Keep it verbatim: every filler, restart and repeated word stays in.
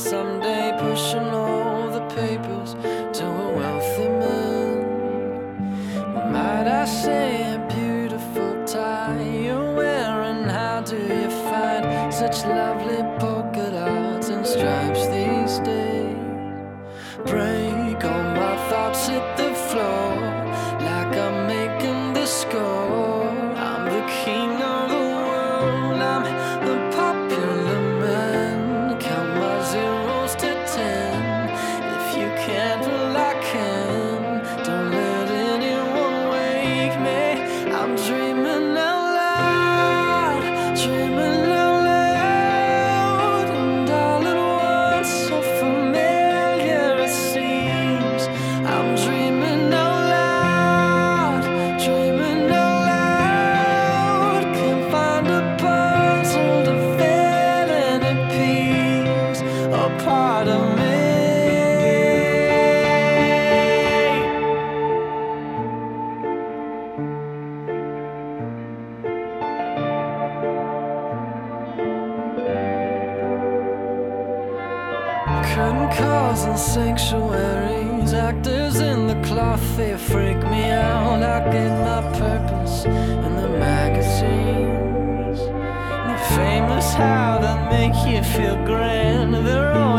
someday pushing all the papers to a wealthy man. Might I say a beautiful tie you're wearing? How do you find such lovely polka dots and stripes these days? Break all my thoughts hit the floor like I'm making the score. I'm the king of the world, I'm the popular man. Count my zeros to ten. If you can't, well I can. Don't let anyone wake me. I'm dreaming out loud, dreaming out loud, and all at once so familiar it seems. I'm dreaming out loud, dreaming out loud. Can't find a puzzle to fill any piece or part of me. Curtain calls and sanctuaries, actors in the cloth, they freak me out. I get my purpose in the magazines. The famous how that make you feel grand, they're all